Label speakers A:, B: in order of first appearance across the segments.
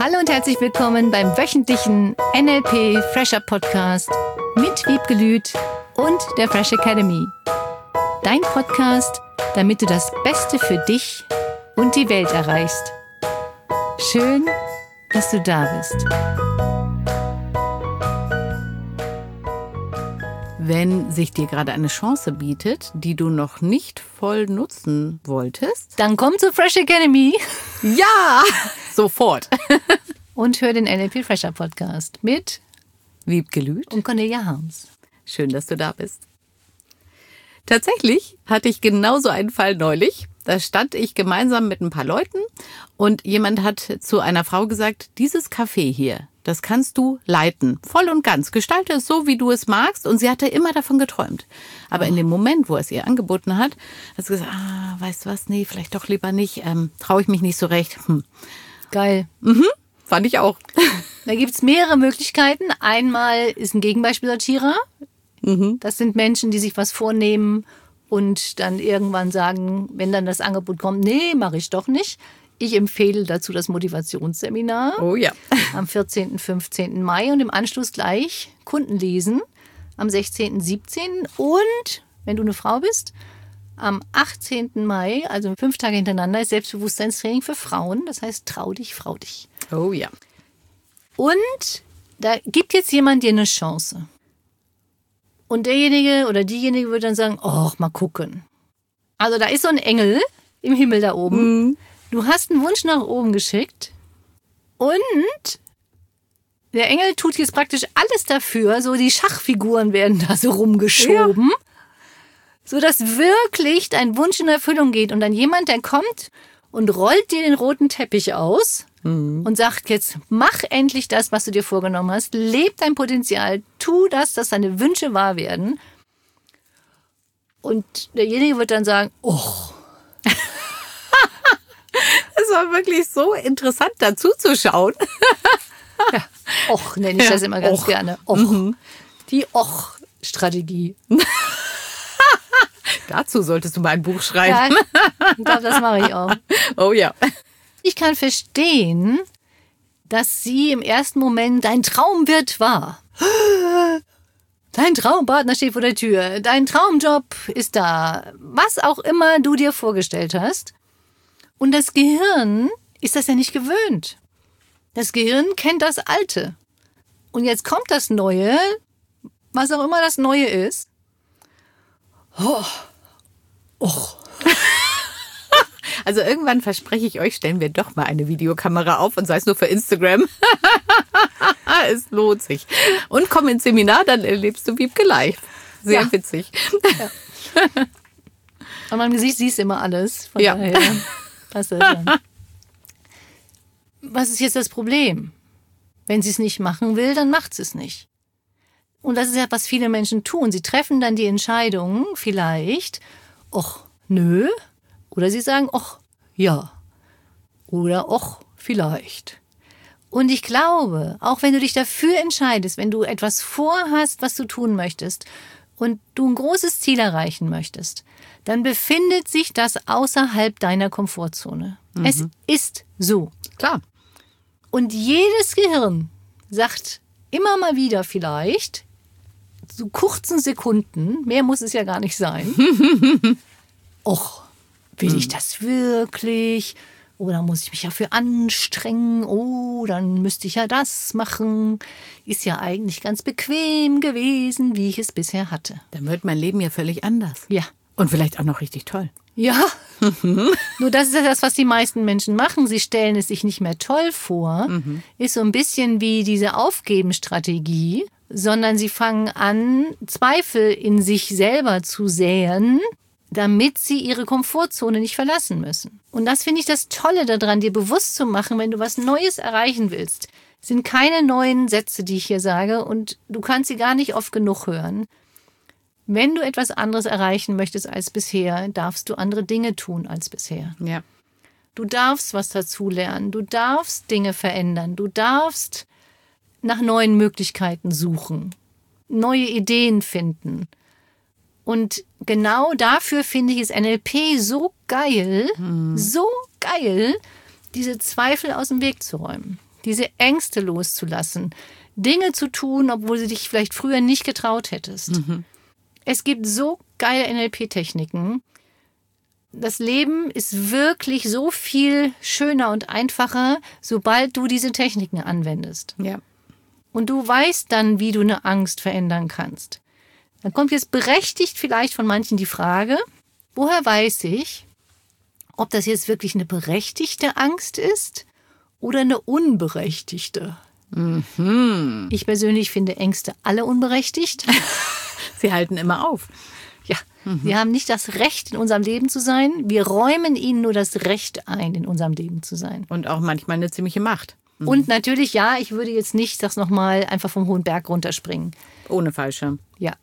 A: Hallo und herzlich willkommen beim wöchentlichen NLP Fresher Podcast mit Wiebke Lüth und der Fresh Academy. Dein Podcast, damit du das Beste für dich und die Welt erreichst. Schön, dass du da bist.
B: Wenn sich dir gerade eine Chance bietet, die du noch nicht voll nutzen wolltest,
A: dann komm zur Fresh Academy.
B: Ja, sofort.
A: Und hör den NLP Fresher Podcast mit
B: Wiebke Lüth
A: und Cornelia Harms.
B: Schön, dass du da bist. Tatsächlich hatte ich genauso einen Fall neulich. Da stand ich gemeinsam mit ein paar Leuten und jemand hat zu einer Frau gesagt, dieses Café hier, das kannst du leiten, voll und ganz. Gestalte es so, wie du es magst. Und sie hatte immer davon geträumt. Aber in dem Moment, wo er es ihr angeboten hat, hat sie gesagt, weißt du was, nee, vielleicht doch lieber nicht, traue ich mich nicht so recht.
A: Geil.
B: Fand ich auch.
A: Da gibt's mehrere Möglichkeiten. Einmal ist ein Gegenbeispielsortierer. Das sind Menschen, die sich was vornehmen und dann irgendwann sagen, wenn dann das Angebot kommt, nee, mache ich doch nicht. Ich empfehle dazu das Motivationsseminar
B: Oh ja.
A: am 14. 15. Mai und im Anschluss gleich Kunden lesen am 16. 17. Und, wenn du eine Frau bist, am 18. Mai, also 5 Tage hintereinander, ist Selbstbewusstseinstraining für Frauen. Das heißt, trau dich, frau dich.
B: Oh ja.
A: Und da gibt jetzt jemand dir eine Chance. Und derjenige oder diejenige würde dann sagen, mal gucken. Also da ist so ein Engel im Himmel da oben. Du hast einen Wunsch nach oben geschickt und der Engel tut jetzt praktisch alles dafür, so die Schachfiguren werden da so rumgeschoben, sodass wirklich dein Wunsch in Erfüllung geht. Und dann jemand, der kommt und rollt dir den roten Teppich aus und sagt jetzt, mach endlich das, was du dir vorgenommen hast, leb dein Potenzial, tu das, dass deine Wünsche wahr werden. Und derjenige wird dann sagen,
B: Es war wirklich so interessant, dazu zu schauen.
A: Ja, nenne ich das immer ganz gerne. Die Strategie.
B: Dazu solltest du mal ein Buch schreiben.
A: Ja, ich glaube, das mache ich auch.
B: Oh ja.
A: Ich kann verstehen, dass sie im ersten Moment, dein Traum wird wahr. Dein Traumpartner steht vor der Tür. Dein Traumjob ist da. Was auch immer du dir vorgestellt hast. Und das Gehirn ist das ja nicht gewöhnt. Das Gehirn kennt das Alte. Und jetzt kommt das Neue, was auch immer das Neue ist.
B: Also irgendwann verspreche ich euch, stellen wir doch mal eine Videokamera auf und sei es nur für Instagram. Es lohnt sich. Und komm ins Seminar, dann erlebst du Wiebke live. Sehr witzig.
A: Ja. An meinem Gesicht siehst du immer alles. Von
B: Ja.
A: daher passt das dann. Was ist jetzt das Problem? Wenn sie es nicht machen will, dann macht sie es nicht. Und das ist ja, was viele Menschen tun. Sie treffen dann die Entscheidung vielleicht, nö. Oder sie sagen, ja. Oder vielleicht. Und ich glaube, auch wenn du dich dafür entscheidest, wenn du etwas vorhast, was du tun möchtest und du ein großes Ziel erreichen möchtest, dann befindet sich das außerhalb deiner Komfortzone. Es ist so.
B: Klar.
A: Und jedes Gehirn sagt immer mal wieder vielleicht, so kurzen Sekunden, mehr muss es ja gar nicht sein, will ich das wirklich? Oder muss ich mich dafür anstrengen? Dann müsste ich ja das machen. Ist ja eigentlich ganz bequem gewesen, wie ich es bisher hatte.
B: Dann wird mein Leben ja völlig anders.
A: Ja.
B: Und vielleicht auch noch richtig toll.
A: Ja, nur das ist ja das, was die meisten Menschen machen. Sie stellen es sich nicht mehr toll vor. Ist so ein bisschen wie diese Aufgeben-Strategie, sondern sie fangen an, Zweifel in sich selber zu säen, damit sie ihre Komfortzone nicht verlassen müssen. Und das finde ich das Tolle daran, dir bewusst zu machen, wenn du was Neues erreichen willst. Es sind keine neuen Sätze, die ich hier sage, und du kannst sie gar nicht oft genug hören. Wenn du etwas anderes erreichen möchtest als bisher, darfst du andere Dinge tun als bisher.
B: Ja.
A: Du darfst was dazulernen, du darfst Dinge verändern, du darfst nach neuen Möglichkeiten suchen, neue Ideen finden. Und genau dafür finde ich es NLP so geil, diese Zweifel aus dem Weg zu räumen. diese Ängste loszulassen, Dinge zu tun, obwohl du dich vielleicht früher nicht getraut hättest. Es gibt so geile NLP-Techniken. Das Leben ist wirklich so viel schöner und einfacher, sobald du diese Techniken anwendest.
B: Ja.
A: Und du weißt dann, wie du eine Angst verändern kannst. Dann kommt jetzt berechtigt vielleicht von manchen die Frage, woher weiß ich, ob das jetzt wirklich eine berechtigte Angst ist oder eine unberechtigte? Ich persönlich finde Ängste alle unberechtigt.
B: Sie halten immer auf.
A: Ja, wir haben nicht das Recht, in unserem Leben zu sein. Wir räumen ihnen nur das Recht ein, in unserem Leben zu sein.
B: Und auch manchmal eine ziemliche Macht.
A: Und natürlich, ja, ich würde jetzt nicht, sag's nochmal, einfach vom hohen Berg runterspringen.
B: Ohne Fallschirm.
A: Ja.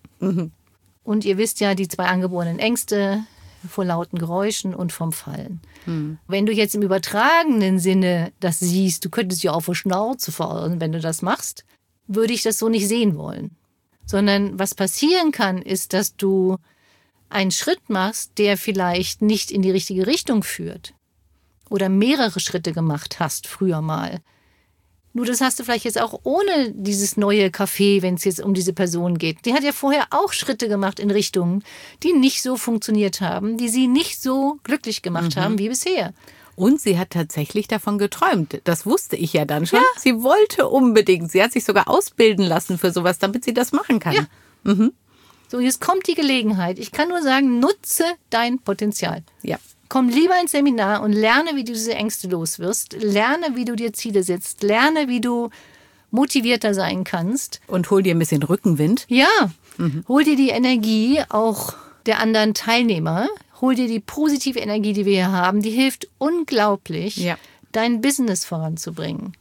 A: Und ihr wisst ja, die 2 angeborenen Ängste vor lauten Geräuschen und vom Fallen. Wenn du jetzt im übertragenen Sinne das siehst, du könntest ja auf die Schnauze fallen, wenn du das machst, würde ich das so nicht sehen wollen. Sondern was passieren kann, ist, dass du einen Schritt machst, der vielleicht nicht in die richtige Richtung führt. Oder mehrere Schritte gemacht hast früher mal. Nur das hast du vielleicht jetzt auch ohne dieses neue Café, wenn es jetzt um diese Person geht. Die hat ja vorher auch Schritte gemacht in Richtungen, die nicht so funktioniert haben, die sie nicht so glücklich gemacht haben wie bisher.
B: Und sie hat tatsächlich davon geträumt. Das wusste ich ja dann schon. Ja. Sie wollte unbedingt. Sie hat sich sogar ausbilden lassen für sowas, damit sie das machen kann.
A: Ja. So, jetzt kommt die Gelegenheit. Ich kann nur sagen, nutze dein Potenzial.
B: Ja.
A: Komm lieber ins Seminar und lerne, wie du diese Ängste los wirst. Lerne, wie du dir Ziele setzt. Lerne, wie du motivierter sein kannst.
B: Und hol dir ein bisschen Rückenwind.
A: Ja, hol dir die Energie auch der anderen Teilnehmer. Hol dir die positive Energie, die wir hier haben. Die hilft unglaublich, dein Business voranzubringen.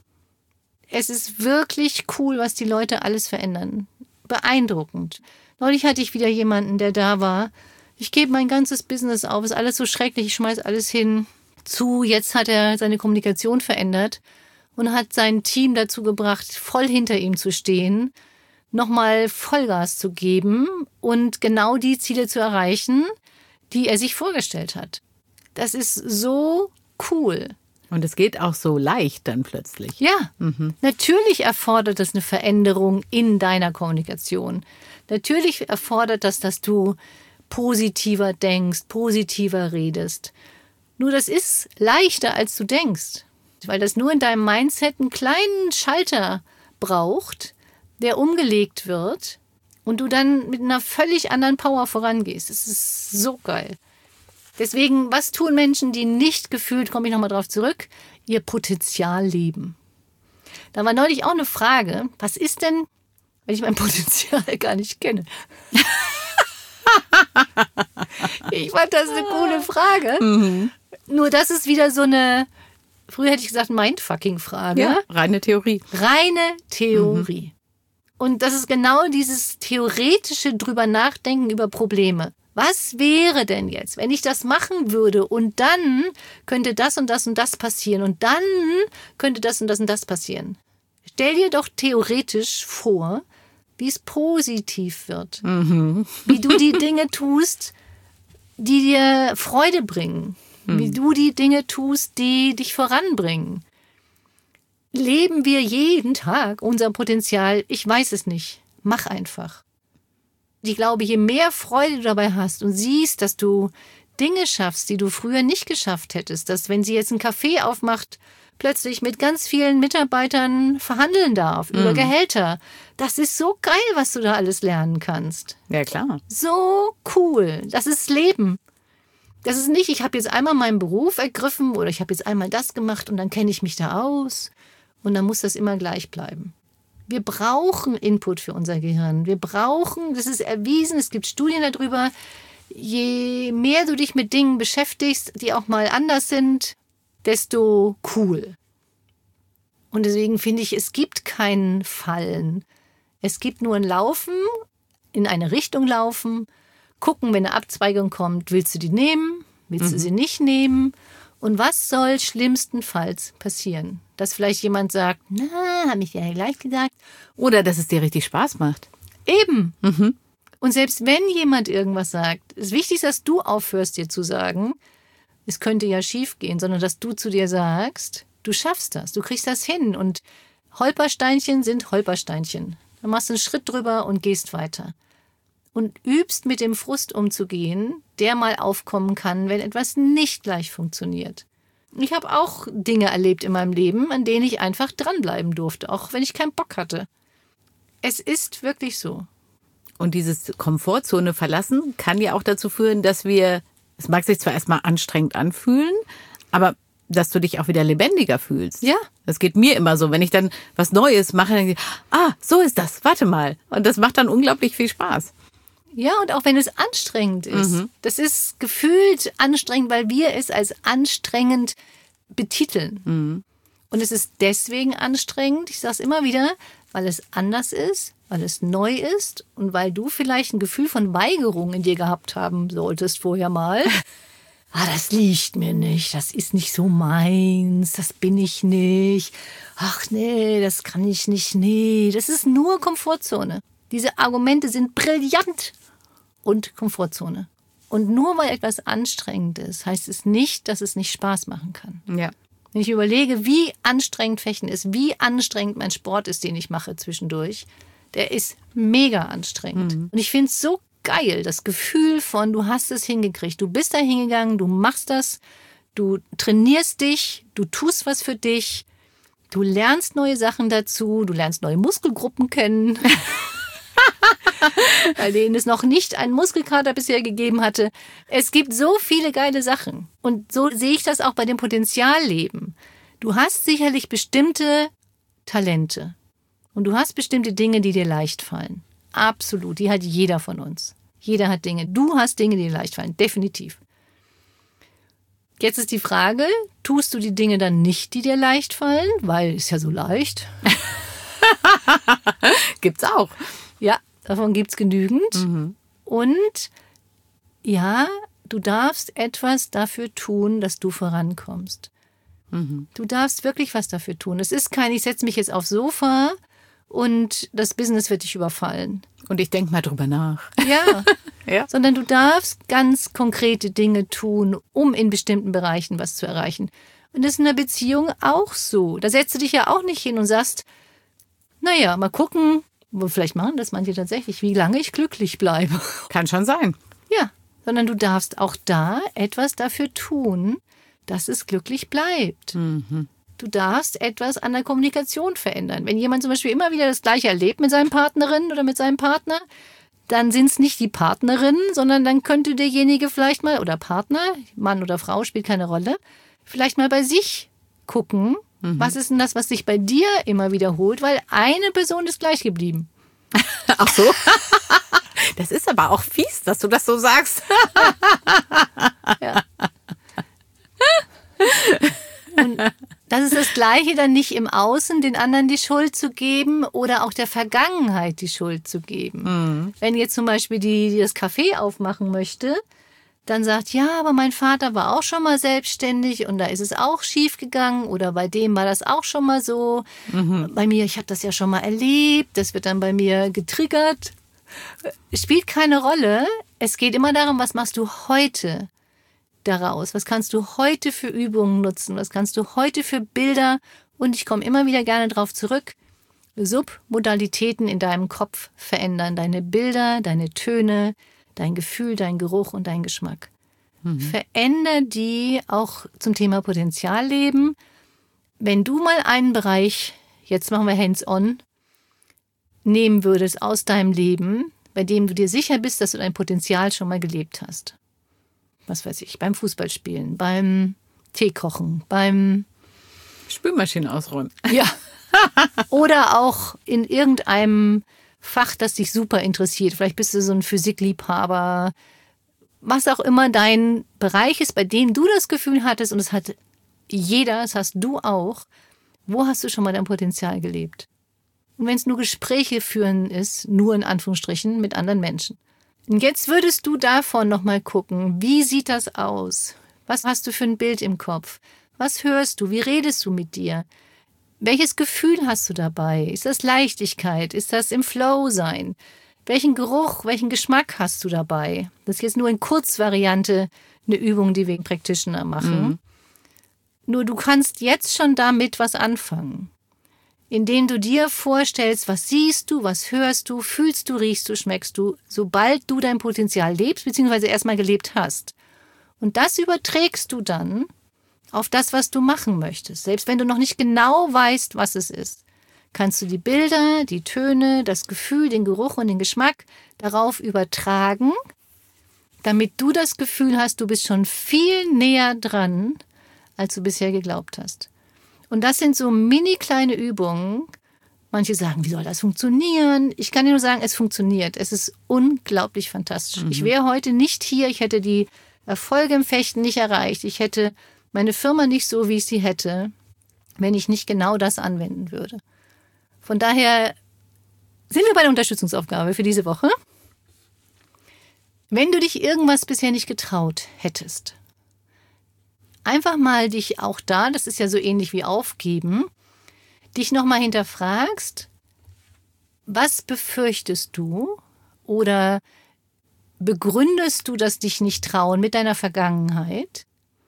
A: Es ist wirklich cool, was die Leute alles verändern. Beeindruckend. Neulich hatte ich wieder jemanden, der da war. Ich gebe mein ganzes Business auf, ist alles so schrecklich, ich schmeiß alles hin. Jetzt hat er seine Kommunikation verändert und hat sein Team dazu gebracht, voll hinter ihm zu stehen, nochmal Vollgas zu geben und genau die Ziele zu erreichen, die er sich vorgestellt hat. Das ist so cool.
B: Und es geht auch so leicht dann plötzlich.
A: Ja, natürlich erfordert das eine Veränderung in deiner Kommunikation. Natürlich erfordert das, dass du positiver denkst, positiver redest. Nur das ist leichter, als du denkst. Weil das nur in deinem Mindset einen kleinen Schalter braucht, der umgelegt wird und du dann mit einer völlig anderen Power vorangehst. Das ist so geil. Deswegen, was tun Menschen, die nicht gefühlt, komme ich nochmal drauf zurück, ihr Potenzial leben? Da war neulich auch eine Frage, was ist denn, wenn ich mein Potenzial gar nicht kenne? Ich fand das eine coole Frage. Nur das ist wieder so eine, früher hätte ich gesagt, Mindfucking-Frage.
B: Ja, reine Theorie.
A: Reine Theorie. Und das ist genau dieses theoretische drüber nachdenken über Probleme. Was wäre denn jetzt, wenn ich das machen würde und dann könnte das und das und das passieren und dann könnte das und das und das passieren? Stell dir doch theoretisch vor, wie es positiv wird. Wie du die Dinge tust, die dir Freude bringen. Wie du die Dinge tust, die dich voranbringen. Leben wir jeden Tag unser Potenzial? Ich weiß es nicht. Mach einfach. Ich glaube, je mehr Freude du dabei hast und siehst, dass du Dinge schaffst, die du früher nicht geschafft hättest, dass wenn sie jetzt ein Café aufmacht, plötzlich mit ganz vielen Mitarbeitern verhandeln darf über Gehälter. Das ist so geil, was du da alles lernen kannst.
B: Ja, klar.
A: So cool. Das ist Leben. Das ist nicht, ich habe jetzt einmal meinen Beruf ergriffen oder ich habe jetzt einmal das gemacht und dann kenne ich mich da aus und dann muss das immer gleich bleiben. Wir brauchen Input für unser Gehirn. Wir brauchen, das ist erwiesen, es gibt Studien darüber, je mehr du dich mit Dingen beschäftigst, die auch mal anders sind, desto cool. Und deswegen finde ich, es gibt kein Fallen. Es gibt nur ein Laufen, in eine Richtung laufen, gucken, wenn eine Abzweigung kommt, willst du die nehmen, willst du sie nicht nehmen? Und was soll schlimmstenfalls passieren? Dass vielleicht jemand sagt, na, habe ich ja gleich gesagt.
B: Oder dass es dir richtig Spaß macht.
A: Eben. Und selbst wenn jemand irgendwas sagt, ist wichtig, dass du aufhörst, dir zu sagen, es könnte ja schief gehen, sondern dass du zu dir sagst, Du schaffst das, du kriegst das hin und Holpersteinchen sind Holpersteinchen. Dann machst du einen Schritt drüber und gehst weiter. Und übst mit dem Frust umzugehen, der mal aufkommen kann, wenn etwas nicht gleich funktioniert. Ich habe auch Dinge erlebt in meinem Leben, an denen ich einfach dranbleiben durfte, auch wenn ich keinen Bock hatte. Es ist wirklich so.
B: Und dieses Komfortzone verlassen kann ja auch dazu führen, dass es mag sich zwar erstmal anstrengend anfühlen, aber dass du dich auch wieder lebendiger fühlst.
A: Ja.
B: Das geht mir immer so. Wenn ich dann was Neues mache, dann denke ich, so ist das, warte mal. Und das macht dann unglaublich viel Spaß.
A: Ja, und auch wenn es anstrengend ist. Das ist gefühlt anstrengend, weil wir es als anstrengend betiteln. Und es ist deswegen anstrengend, ich sage es immer wieder, weil es anders ist, weil es neu ist und weil du vielleicht ein Gefühl von Weigerung in dir gehabt haben solltest vorher mal. Das liegt mir nicht, das ist nicht so meins, das bin ich nicht. Ach nee, das kann ich nicht, nee. Das ist nur Komfortzone. Diese Argumente sind brillant und Komfortzone. Und nur weil etwas anstrengend ist, heißt es nicht, dass es nicht Spaß machen kann.
B: Ja.
A: Wenn ich überlege, wie anstrengend Fechten ist, wie anstrengend mein Sport ist, den ich mache zwischendurch, der ist mega anstrengend. Und ich finde es so geil, das Gefühl von, du hast es hingekriegt, du bist da hingegangen, du machst das, du trainierst dich, du tust was für dich, du lernst neue Sachen dazu, du lernst neue Muskelgruppen kennen, bei denen es noch nicht einen Muskelkater bisher gegeben hatte. Es gibt so viele geile Sachen. Und so sehe ich das auch bei dem Potenzialleben. Du hast sicherlich bestimmte Talente. Und du hast bestimmte Dinge, die dir leicht fallen. Absolut. Die hat jeder von uns. Jeder hat Dinge. Du hast Dinge, die dir leicht fallen. Definitiv. Jetzt ist die Frage, tust du die Dinge dann nicht, die dir leicht fallen? Weil ist ja so leicht.
B: Gibt's auch.
A: Ja, davon gibt's genügend. Und ja, du darfst etwas dafür tun, dass du vorankommst. Du darfst wirklich was dafür tun. Es ist kein, ich setze mich jetzt aufs Sofa und das Business wird dich überfallen.
B: Und ich denke mal drüber nach.
A: Ja.
B: Ja.
A: Sondern du darfst ganz konkrete Dinge tun, um in bestimmten Bereichen was zu erreichen. Und das ist in einer Beziehung auch so. Da setzt du dich ja auch nicht hin und sagst, naja, mal gucken, vielleicht machen das manche tatsächlich, wie lange ich glücklich bleibe.
B: Kann schon sein.
A: Ja, sondern du darfst auch da etwas dafür tun, dass es glücklich bleibt. Du darfst etwas an der Kommunikation verändern. Wenn jemand zum Beispiel immer wieder das Gleiche erlebt mit seinem Partnerin oder mit seinem Partner, dann sind es nicht die Partnerinnen, sondern dann könnte derjenige vielleicht mal, oder Partner, Mann oder Frau, spielt keine Rolle, vielleicht mal bei sich gucken, was ist denn das, was sich bei dir immer wiederholt, weil eine Person ist gleich geblieben.
B: Ach so. Das ist aber auch fies, dass du das so sagst.
A: Ja. Und das ist das Gleiche, dann nicht im Außen den anderen die Schuld zu geben oder auch der Vergangenheit die Schuld zu geben. Wenn jetzt zum Beispiel die das Café aufmachen möchte, dann sagt, ja, aber mein Vater war auch schon mal selbstständig und da ist es auch schief gegangen oder bei dem war das auch schon mal so. Bei mir, ich habe das ja schon mal erlebt, das wird dann bei mir getriggert. Spielt keine Rolle. Es geht immer darum, was machst du heute daraus? Was kannst du heute für Übungen nutzen? Was kannst du heute für Bilder? Und ich komme immer wieder gerne drauf zurück. Submodalitäten in deinem Kopf verändern. Deine Bilder, deine Töne, dein Gefühl, dein Geruch und dein Geschmack. Veränder die auch zum Thema Potenzialleben. Wenn du mal einen Bereich, jetzt machen wir hands-on, nehmen würdest aus deinem Leben, bei dem du dir sicher bist, dass du dein Potenzial schon mal gelebt hast. Was weiß ich, beim Fußballspielen, beim Teekochen, beim
B: Spülmaschine ausräumen.
A: Ja. Oder auch in irgendeinem Fach, das dich super interessiert. Vielleicht bist du so ein Physikliebhaber. Was auch immer dein Bereich ist, bei dem du das Gefühl hattest, und es hat jeder, das hast du auch, wo hast du schon mal dein Potenzial gelebt? Und wenn es nur Gespräche führen ist, nur in Anführungsstrichen, mit anderen Menschen. Und jetzt würdest du davon nochmal gucken, wie sieht das aus? Was hast du für ein Bild im Kopf? Was hörst du? Wie redest du mit dir? Welches Gefühl hast du dabei? Ist das Leichtigkeit? Ist das im Flow sein? Welchen Geruch, welchen Geschmack hast du dabei? Das ist jetzt nur in Kurzvariante eine Übung, die wir Practitioner machen. Nur du kannst jetzt schon damit was anfangen. Indem du dir vorstellst, was siehst du, was hörst du, fühlst du, riechst du, schmeckst du, sobald du dein Potenzial lebst, beziehungsweise erstmal gelebt hast. Und das überträgst du dann auf das, was du machen möchtest. Selbst wenn du noch nicht genau weißt, was es ist, kannst du die Bilder, die Töne, das Gefühl, den Geruch und den Geschmack darauf übertragen, damit du das Gefühl hast, du bist schon viel näher dran, als du bisher geglaubt hast. Und das sind so mini kleine Übungen. Manche sagen, wie soll das funktionieren? Ich kann dir nur sagen, es funktioniert. Es ist unglaublich fantastisch. Ich wäre heute nicht hier, ich hätte die Erfolge im Fechten nicht erreicht. Ich hätte meine Firma nicht so, wie ich sie hätte, wenn ich nicht genau das anwenden würde. Von daher sind wir bei der Unterstützungsaufgabe für diese Woche. Wenn du dich irgendwas bisher nicht getraut hättest, einfach mal dich auch da, das ist ja so ähnlich wie aufgeben, dich nochmal hinterfragst, was befürchtest du oder begründest du das dich nicht trauen mit deiner Vergangenheit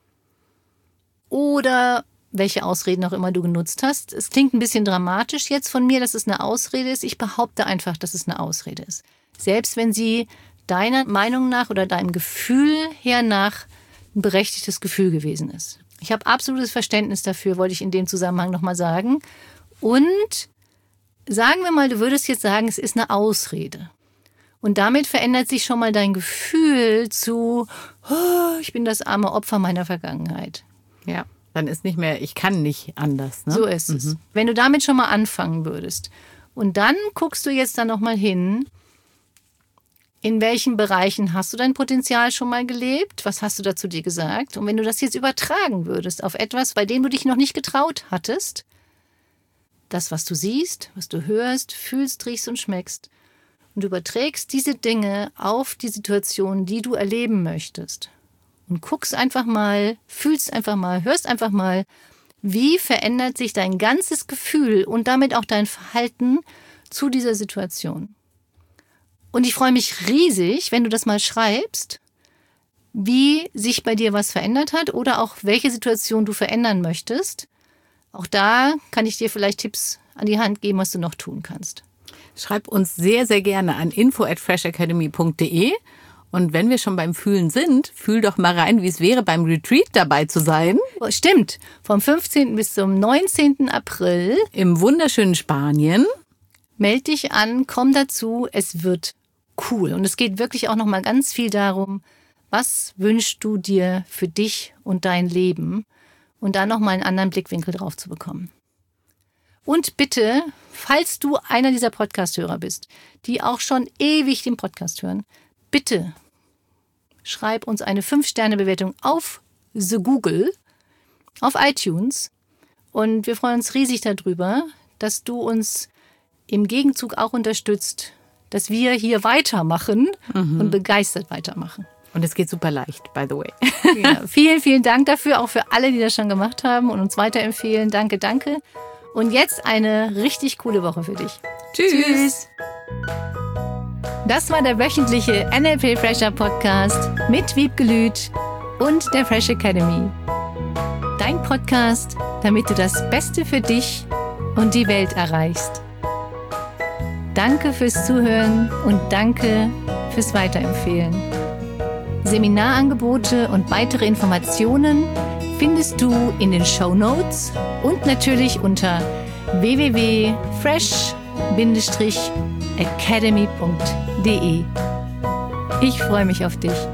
A: oder welche Ausreden auch immer du genutzt hast. Es klingt ein bisschen dramatisch jetzt von mir, dass es eine Ausrede ist. Ich behaupte einfach, dass es eine Ausrede ist. Selbst wenn sie deiner Meinung nach oder deinem Gefühl her nach ein berechtigtes Gefühl gewesen ist. Ich habe absolutes Verständnis dafür, wollte ich in dem Zusammenhang nochmal sagen. Und sagen wir mal, du würdest jetzt sagen, es ist eine Ausrede. Und damit verändert sich schon mal dein Gefühl zu, oh, ich bin das arme Opfer meiner Vergangenheit.
B: Ja, dann ist nicht mehr, ich kann nicht anders. Ne?
A: So ist es. Wenn du damit schon mal anfangen würdest. Und dann guckst du jetzt da nochmal hin, in welchen Bereichen hast du dein Potenzial schon mal gelebt? Was hast du dazu dir gesagt? Und wenn du das jetzt übertragen würdest auf etwas, bei dem du dich noch nicht getraut hattest, das, was du siehst, was du hörst, fühlst, riechst und schmeckst, und du überträgst diese Dinge auf die Situation, die du erleben möchtest, und guckst einfach mal, fühlst einfach mal, hörst einfach mal, wie verändert sich dein ganzes Gefühl und damit auch dein Verhalten zu dieser Situation. Und ich freue mich riesig, wenn du das mal schreibst, wie sich bei dir was verändert hat oder auch welche Situation du verändern möchtest. Auch da kann ich dir vielleicht Tipps an die Hand geben, was du noch tun kannst.
B: Schreib uns sehr, sehr gerne an info@freshacademy.de. Und wenn wir schon beim Fühlen sind, fühl doch mal rein, wie es wäre, beim Retreat dabei zu sein.
A: Oh, stimmt, vom 15. bis zum 19. April.
B: Im wunderschönen Spanien.
A: Meld dich an, komm dazu, es wird cool. Und es geht wirklich auch noch mal ganz viel darum, was wünschst du dir für dich und dein Leben und da noch mal einen anderen Blickwinkel drauf zu bekommen. Und bitte, falls du einer dieser Podcast-Hörer bist, die auch schon ewig den Podcast hören, bitte schreib uns eine 5-Sterne-Bewertung auf The Google, auf iTunes. Und wir freuen uns riesig darüber, dass du uns im Gegenzug auch unterstützt, dass wir hier weitermachen und begeistert weitermachen.
B: Und es geht super leicht, by the way.
A: Ja, vielen, vielen Dank dafür, auch für alle, die das schon gemacht haben und uns weiterempfehlen. Danke, danke. Und jetzt eine richtig coole Woche für dich.
B: Tschüss.
A: Das war der wöchentliche NLP Fresher Podcast mit Wiebke Lüth und der Fresh Academy. Dein Podcast, damit du das Beste für dich und die Welt erreichst. Danke fürs Zuhören und danke fürs Weiterempfehlen. Seminarangebote und weitere Informationen findest du in den Shownotes und natürlich unter www.fresh-academy.de. Ich freue mich auf dich.